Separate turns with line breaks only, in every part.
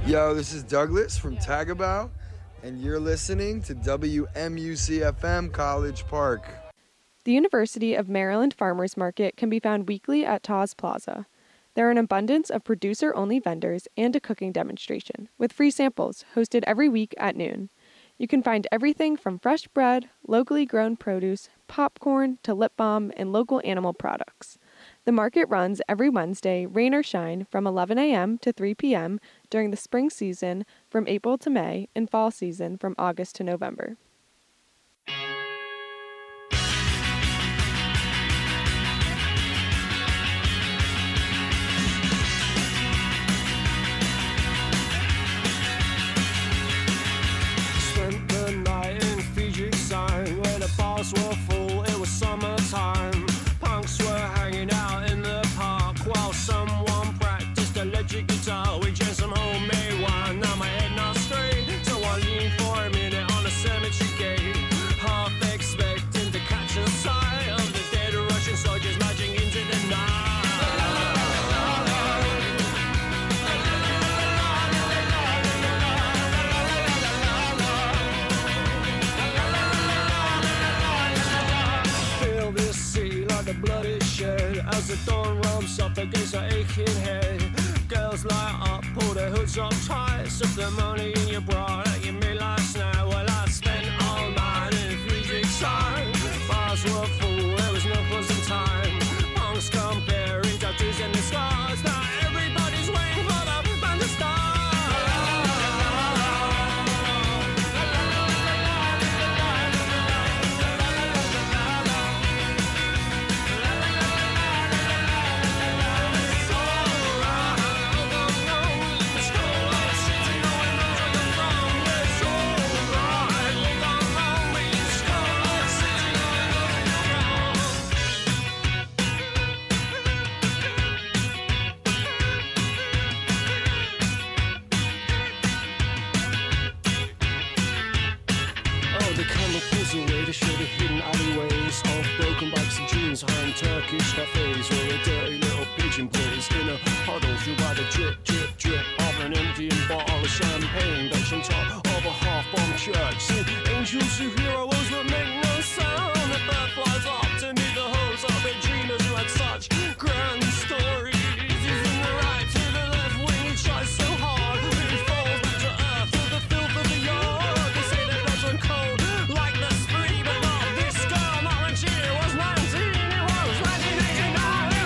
Yo, this is Douglas from Tagabout, and you're listening to WMUC-FM College Park.
The University of Maryland Farmers Market can be found weekly at Taws Plaza. There are an abundance of producer-only vendors and a cooking demonstration, with free samples hosted every week at noon. You can find everything from fresh bread, locally grown produce, popcorn, to lip balm, and local animal products. The market runs every Wednesday, rain or shine, from 11 a.m. to 3 p.m. during the spring season from April to May and fall season from August to November.
Spent the night in Fiji Sign where the bars were full, it was summertime. Punks were hanging out in the park while someone practiced electric guitar. We drank some homemade wine, now my head not straight, so I leaned for a minute on the cemetery gate, half expecting to catch a sight of the dead Russian soldiers marching into the night. Feel this sea like the blood is shed as the dawn rubs up against her aching head. Girls light up, pull their hoods up tight, slip the money in your bra that you made last night. Well, I spent all night in Friedrichshain. Bars were full, there was no closing time. Punks comparing tattoos and the scars. Now everybody's waiting for the band to start. Oh, the camera pulls away to show the hidden alleyways of broken bikes and jeans behind Turkish cafes where a dirty little pigeon plays in a huddle through by the drip, drip, drip of an emptying bottle of champagne that's on top of a half-bombed church. See, angels who hear our woes but make no sound. The bird flies up to meet the hopes of the dreamers who had such grand stories. He's in the right to the left when he tries so hard. He falls back to earth to the filth of the yard. They say that dogs run cold like the spree, but not this girl. Not when she was 19, it was 1989.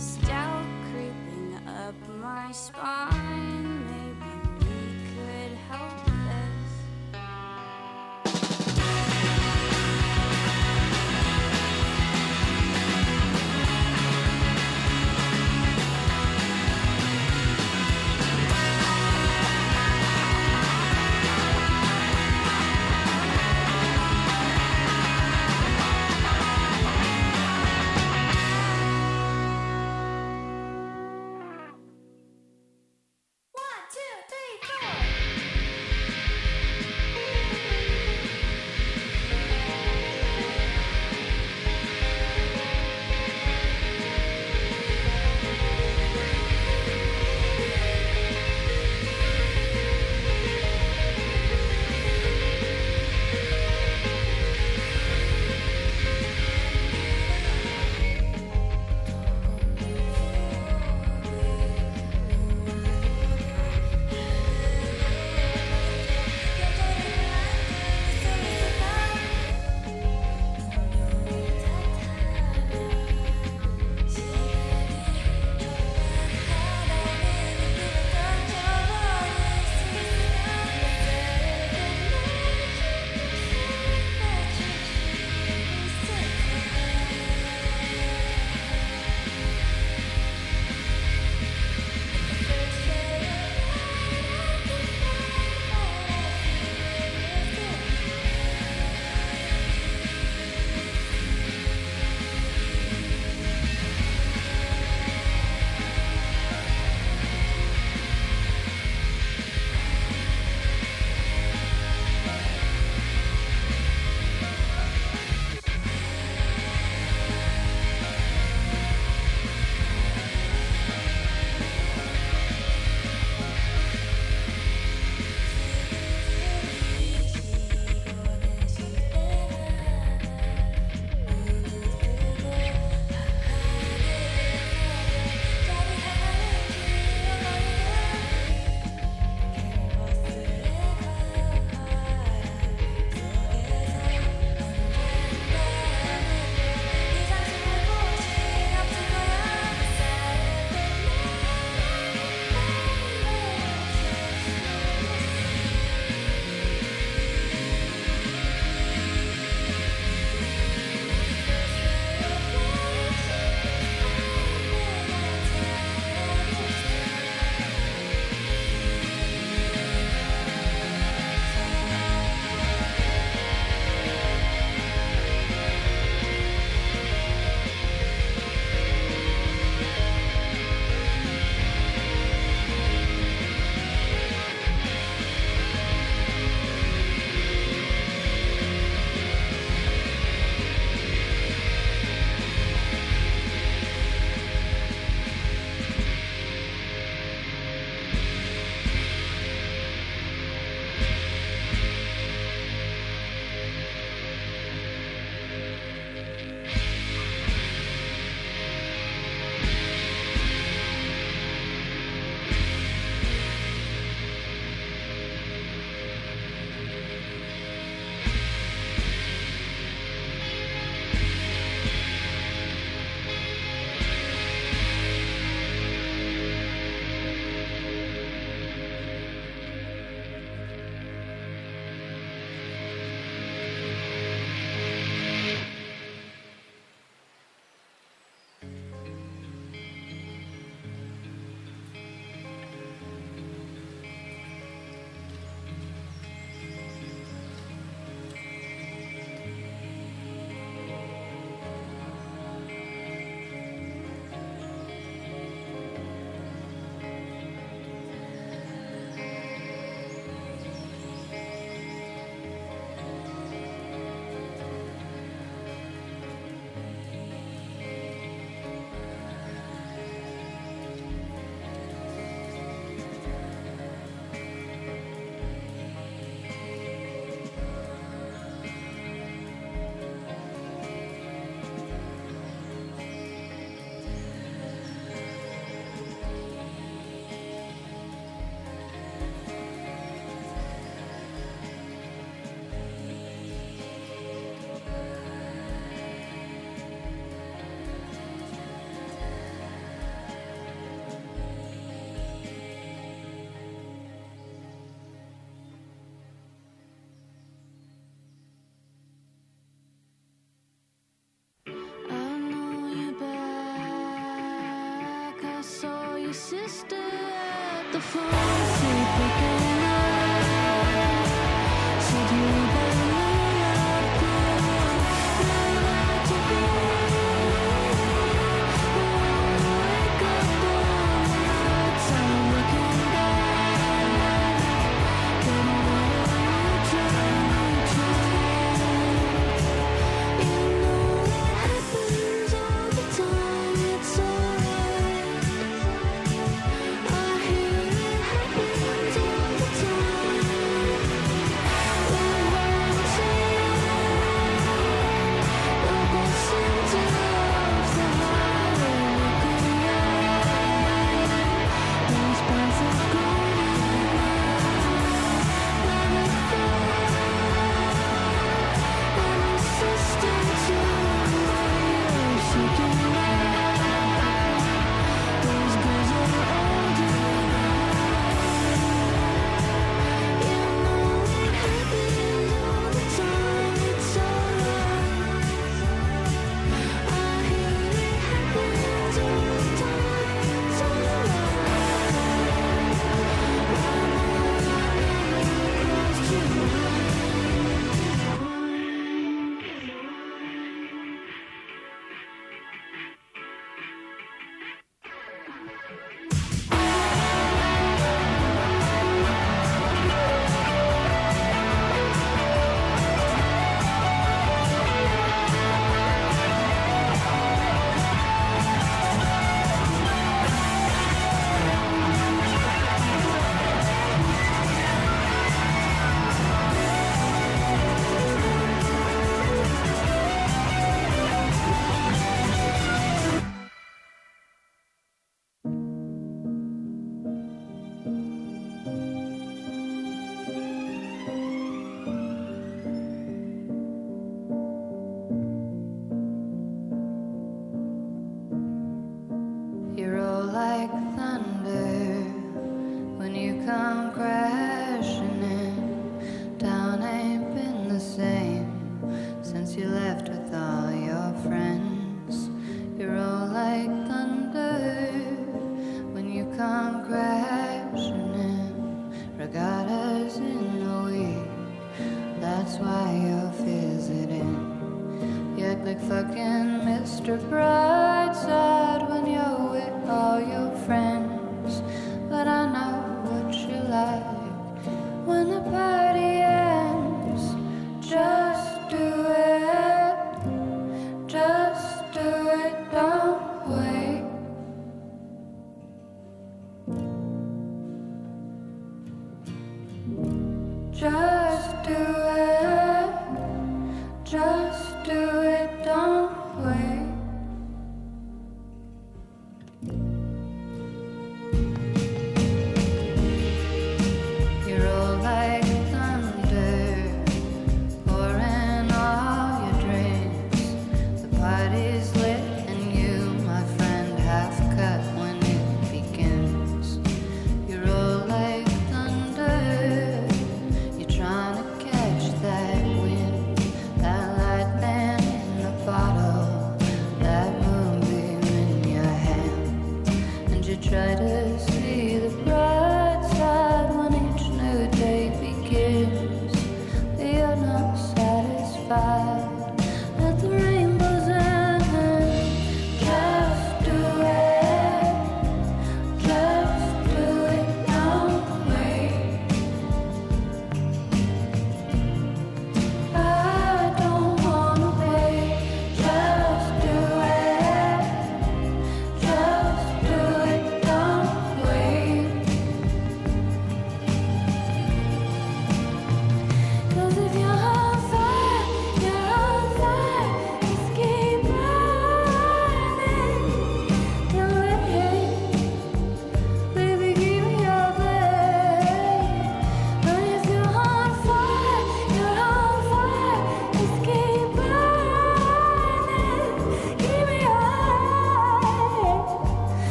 this doubt creeping up my spine. Maybe we could help this.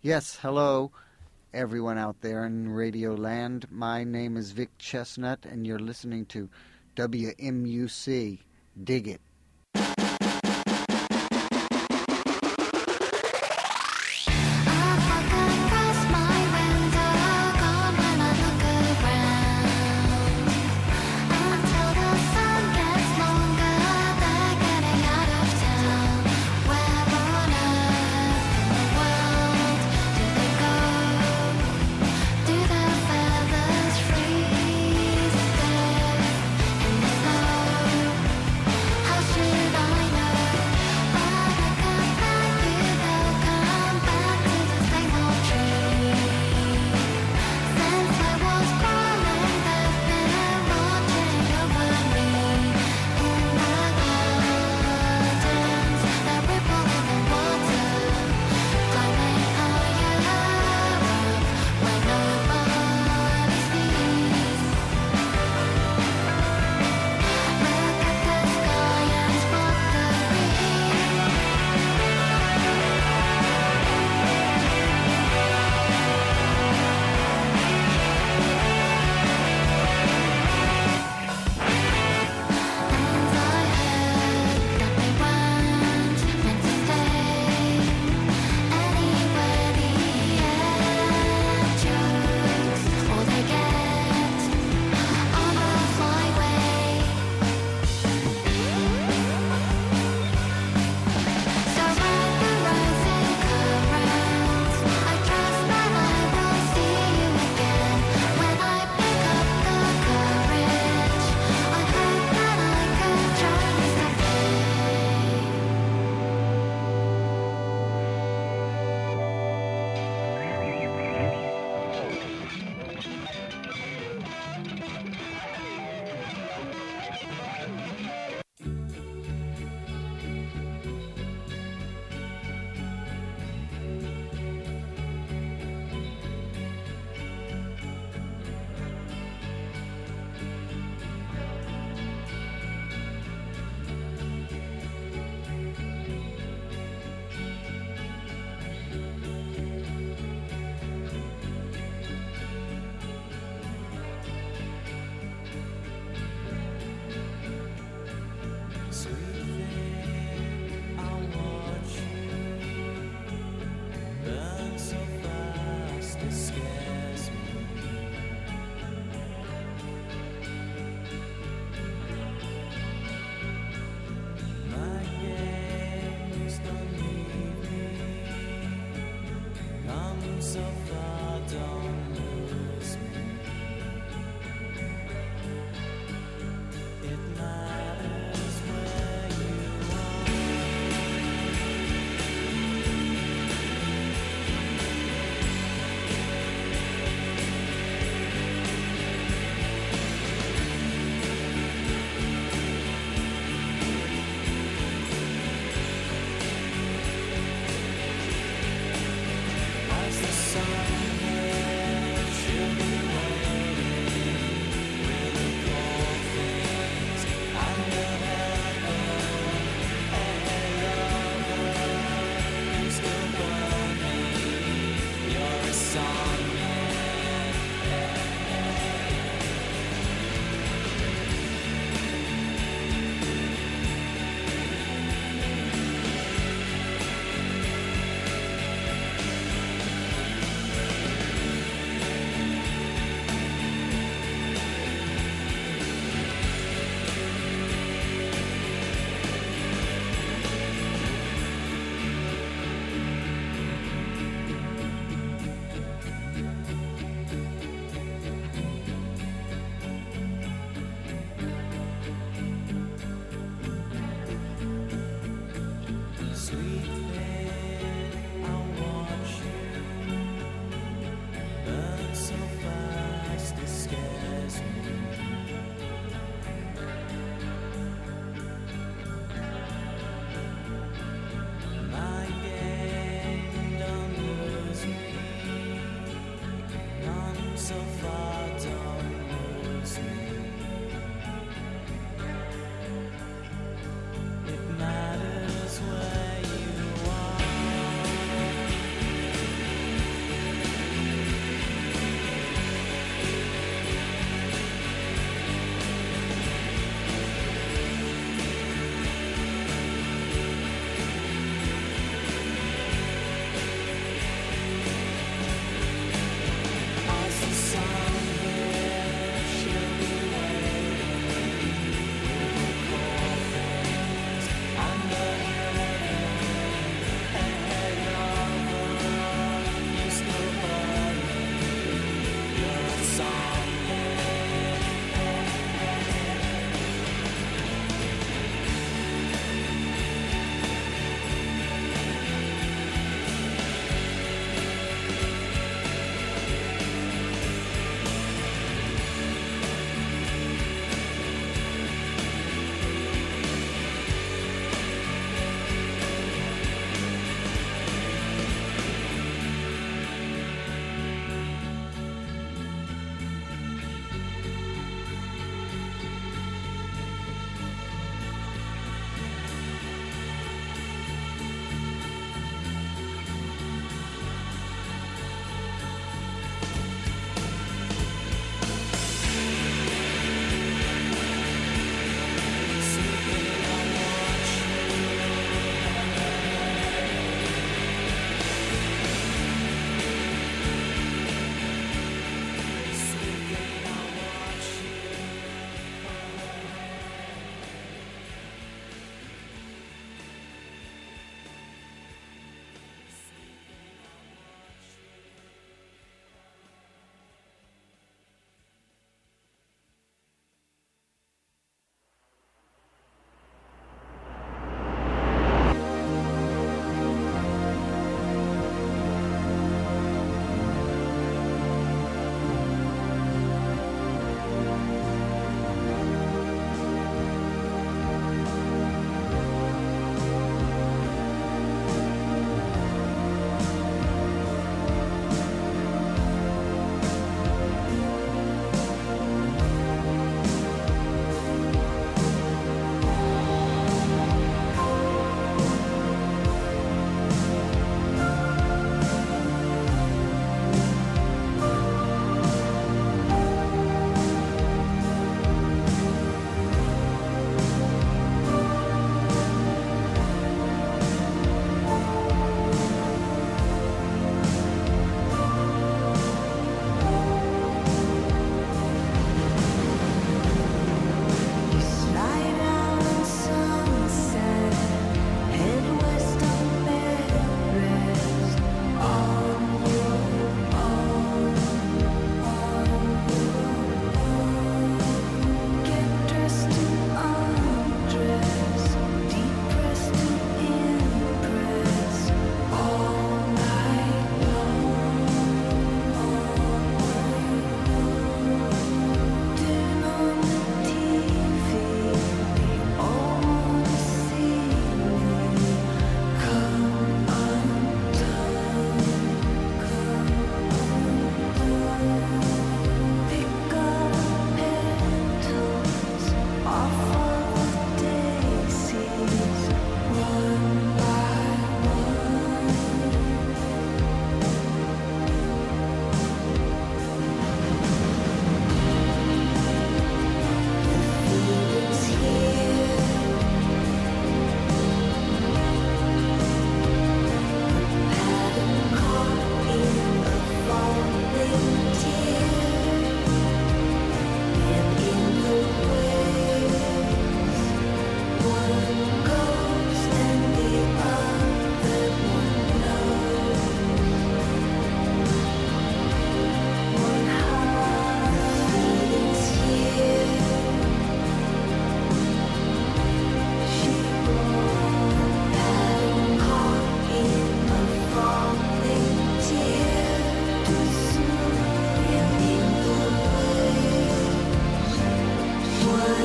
Yes, hello, everyone out there in Radio Land. My name is Vic Chestnut, and you're listening to WMUC. Dig it.
How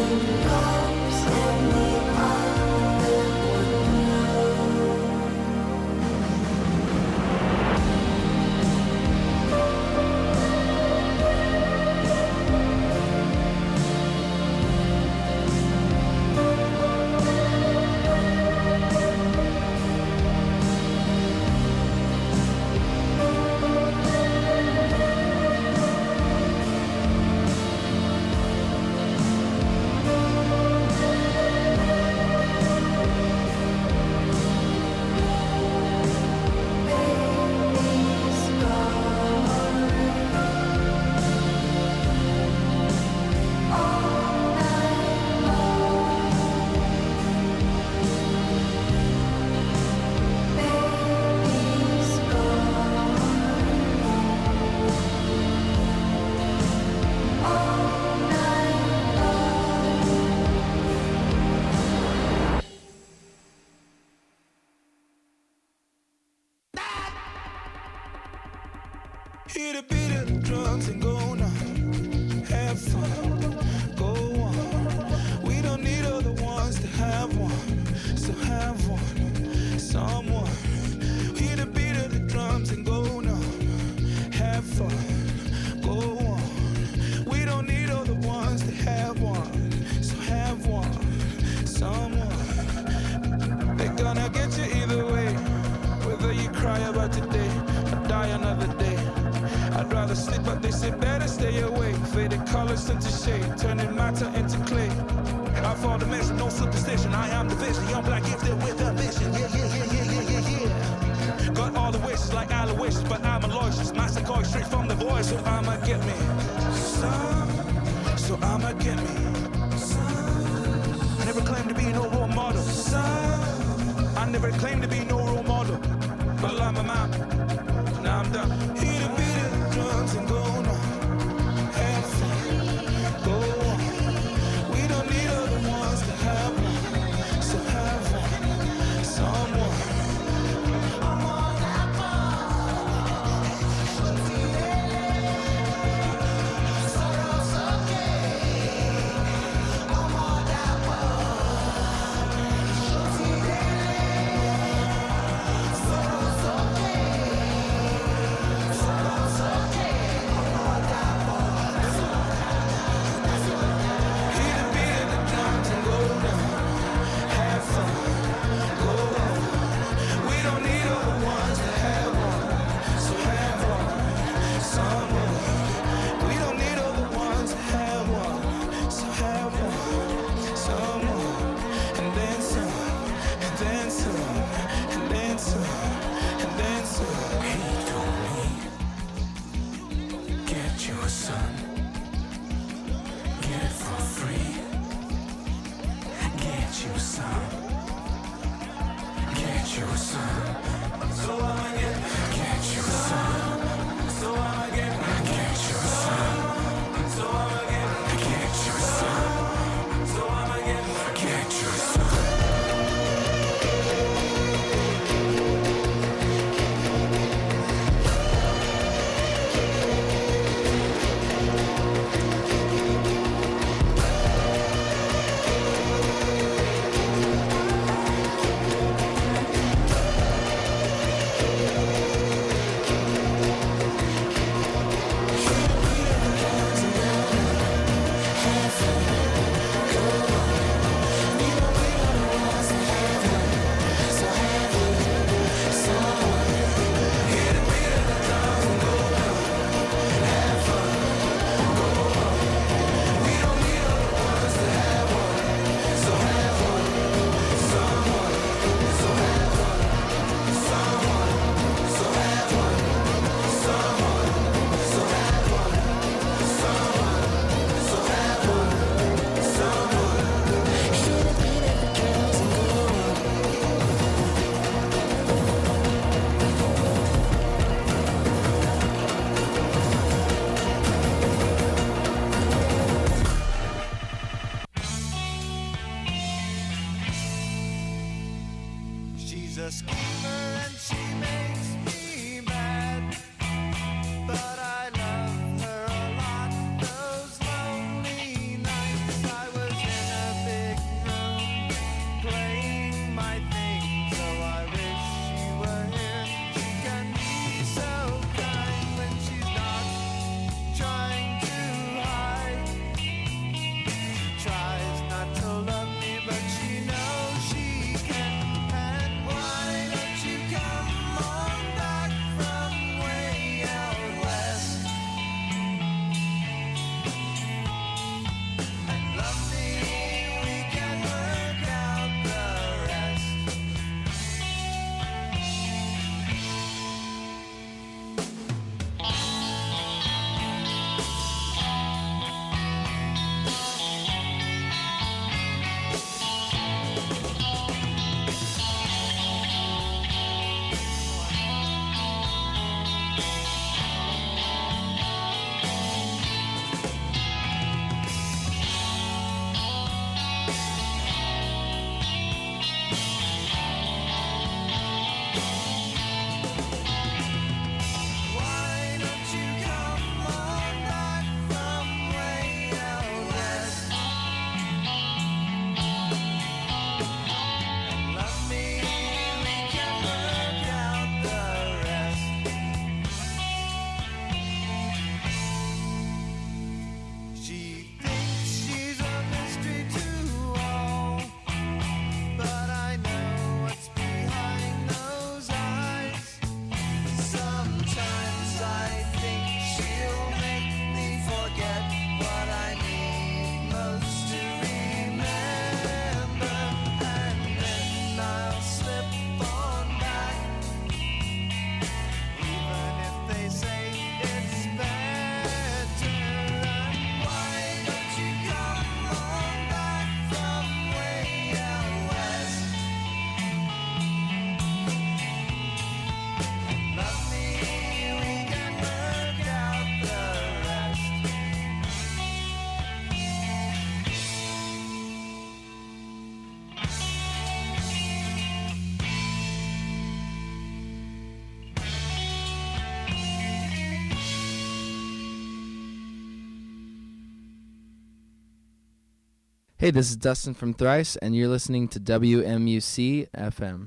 Hear the beat of the drums and go now. Have fun, go on. We don't need other ones to have one, so have one, someone. Hear the beat of the drums and go now. Have fun, go on. We don't need other ones to have one, so have one, someone. They're gonna get you either way, whether you cry about today or die another day. I'd rather sleep, but they say better stay awake. Faded colors into shade, turning matter into clay. I fall the mission, no superstition. I am the vision, young black gifted with ambition. Yeah. Got all the wishes like Aloysius, but I'm Aloysius. My psychoid straight from the voice, so I'ma get me some. So I'ma get me some. I never claimed to be no role model. Some. I never claimed to be no role model, but I'm a man. Now I'm done. Hear the beat of the drums and go now. Have fun, go on. We don't need other ones to have one, so have one, someone. I'm on that
I love her a lot. Those lonely nights I was in Hey, this is Dustin from Thrice, and you're listening to WMUC FM.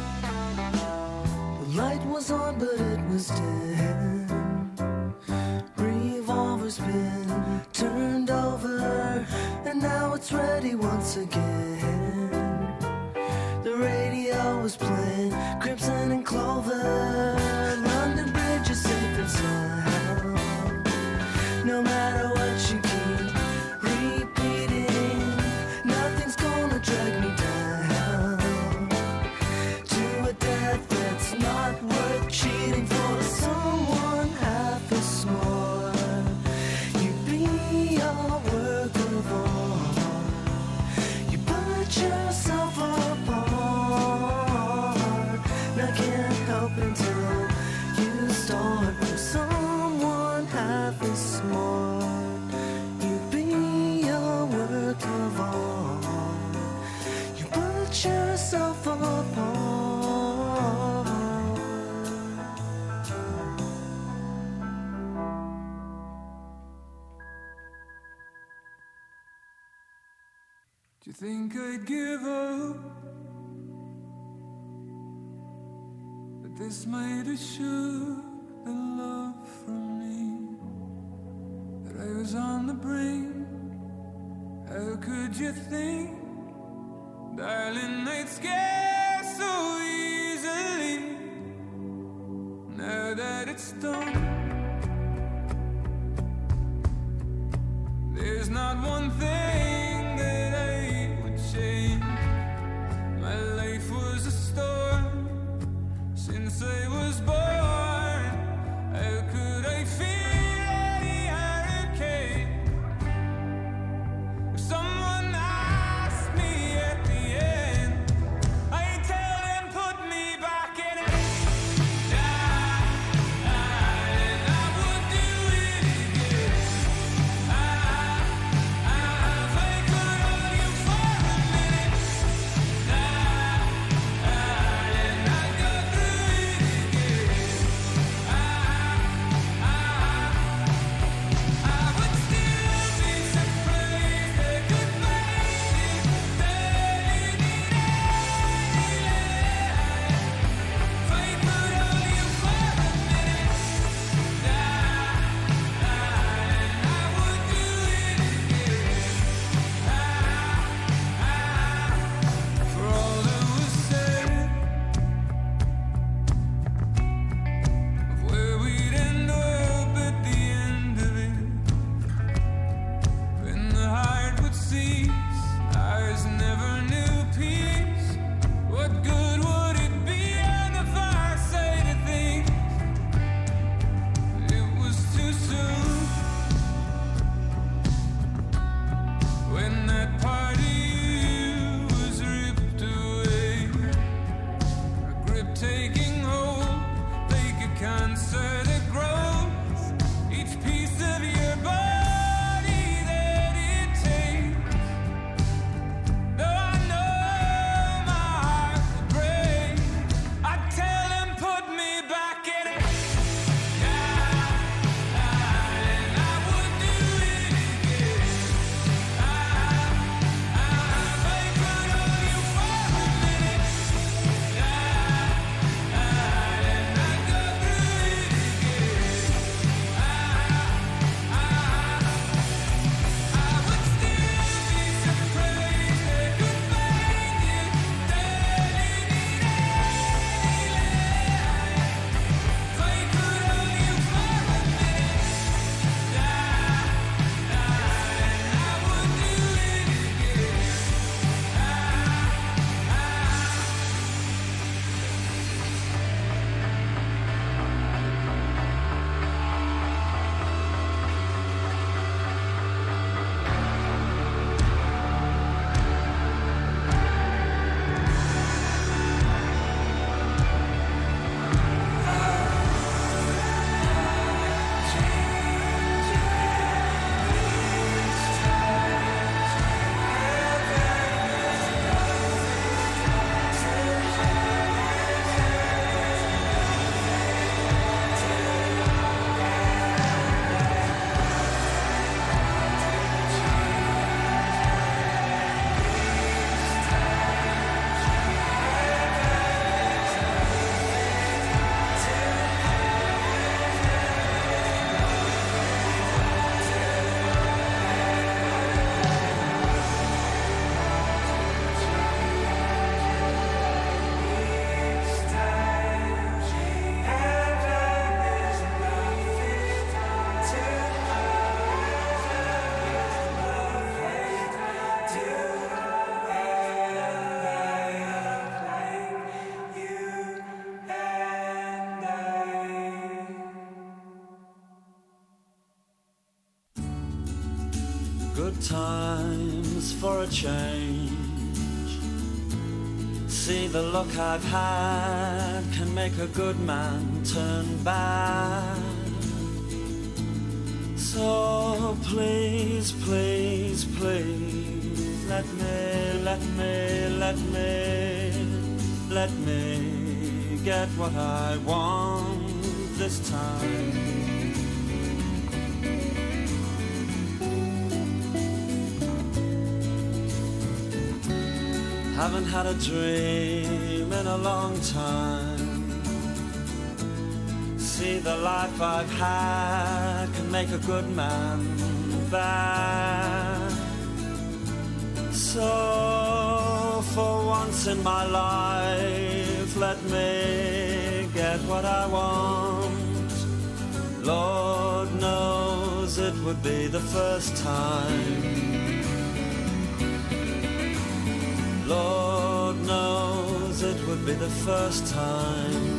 Light was on, but it was dim.
has been turned over, and now it's ready once again. The radio was playing Crimson and Clover. London Bridge is safe and sound. No matter what you keep repeating, nothing's gonna drag me down to a death that's not worth cheating for. Someone half as smart, you'd be a work of art. You put yourself apart, and I can't help until you start from someone half as smart. You'd be a work of art. You put yourself apart.
Do you think I'd give up? But this might assure the love from me that I was on the brink. How could you think, darling, I'd scare so easily? Now that it's done, there's not one thing that I would change. My life was a storm since I was born. How could I feel any hurricane? If someone asked me at the end, I'd tell them put me back in it. And I would do it again.
Good times for a change. See, the look I've had can make a good man turn bad. So please, please, please, let me get what I want this time. Haven't had a dream in a long time. See, the life I've had can make a good man bad. So for once in my life, let me get what I want. Lord knows it would be the first time. Lord knows it would be the first time.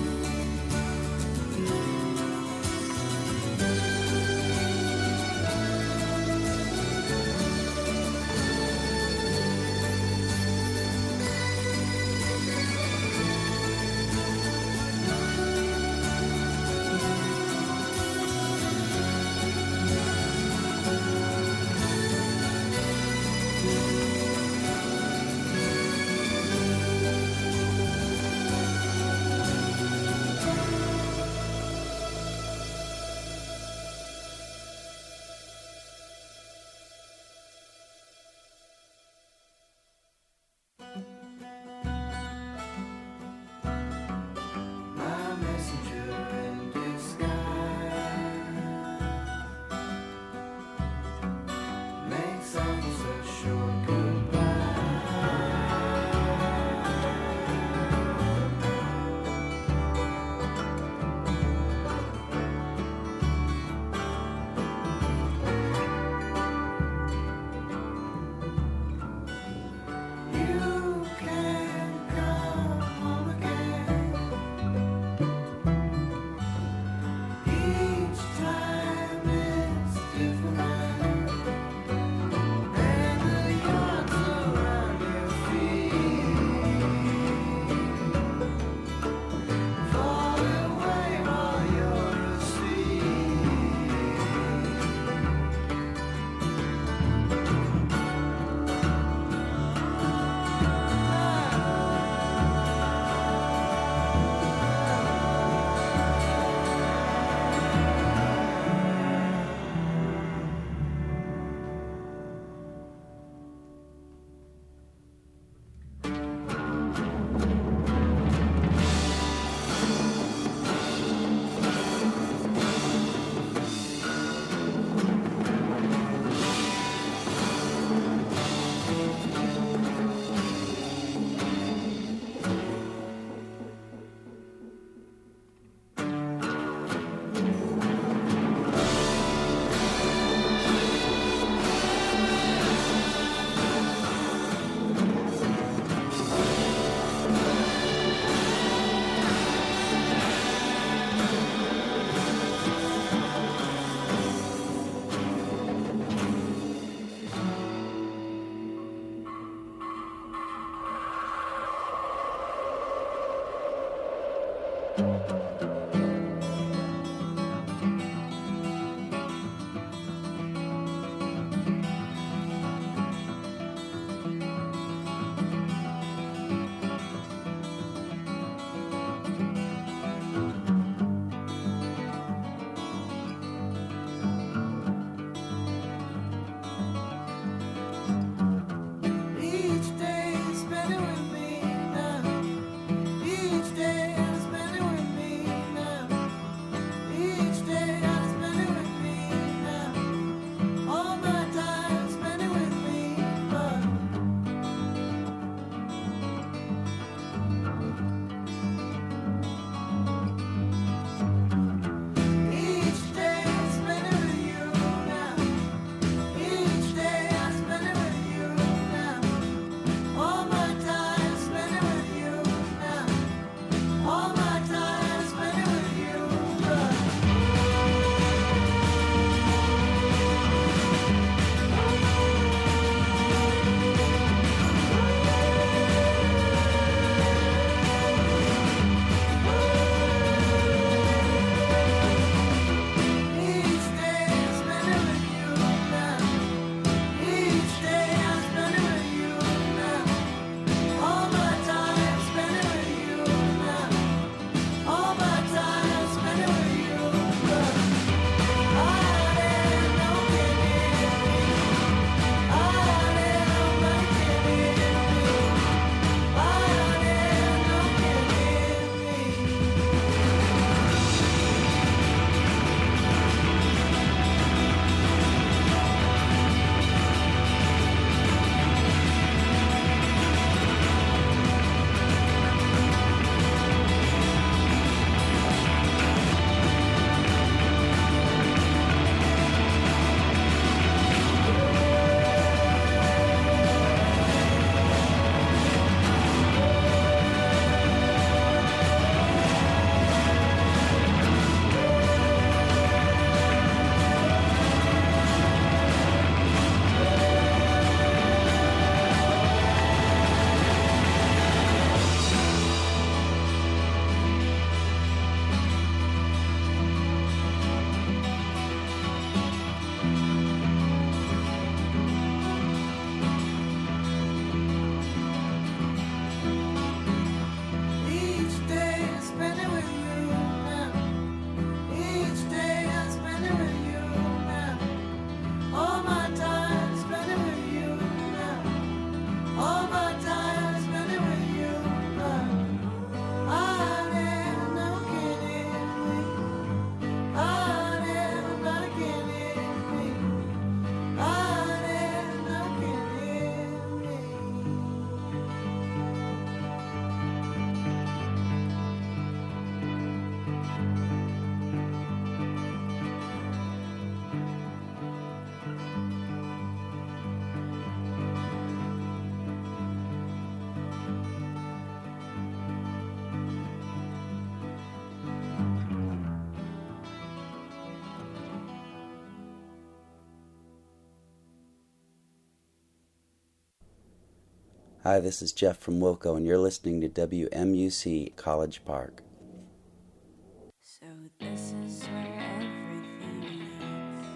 Hi, this is Jeff from Wilco, and you're listening to WMUC College Park.
So this is where everything leads.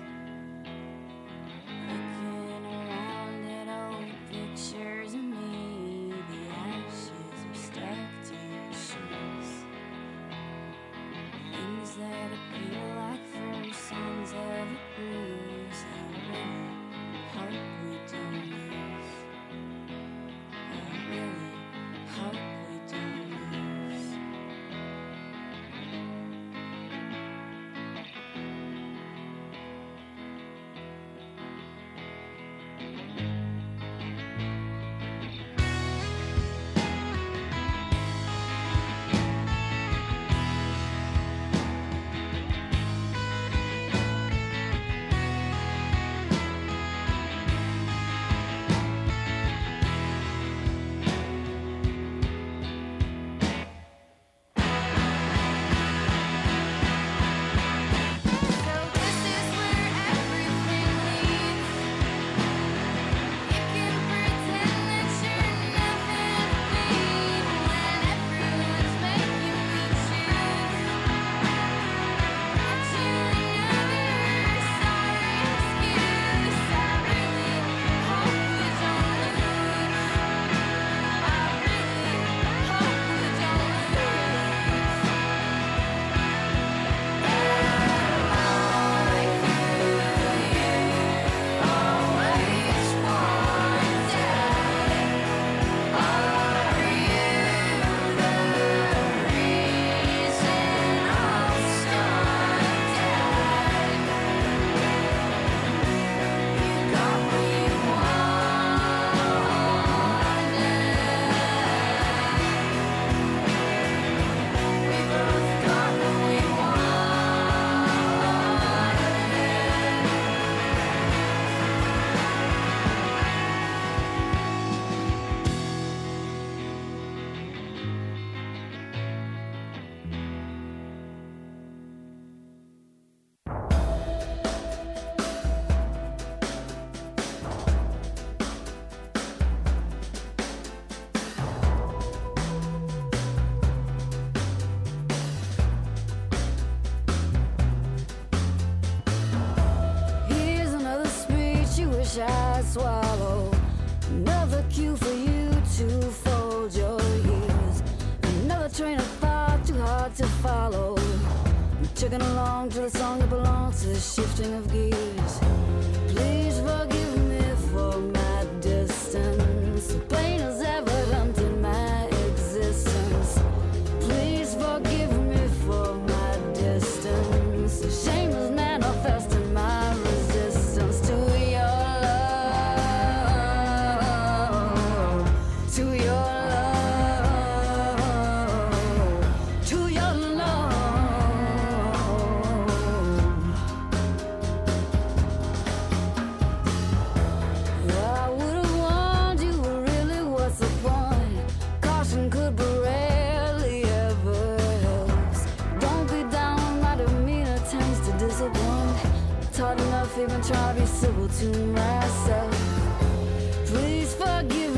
Looking around at old pictures of me, the ashes are stuck to your shoes. Things that appear like first signs of a bruise. I really hope we don't lose. I really hope we don't lose.
I swallow another cue for you to fold your ears. Another train of thought too hard to follow. I'm chugging along to the song that belongs to the shifting of gears. Please forgive me for my distance, plain as evident in my existence. Please forgive me for my distance. The shame is manifest in my resistance to your love, to your love, to your love. I would have warned you, but really what's the point? Caution could but rarely ever helps. Don't be down when my demeanor tends to disappoint. It's hard enough even trying to be civil to myself. Please forgive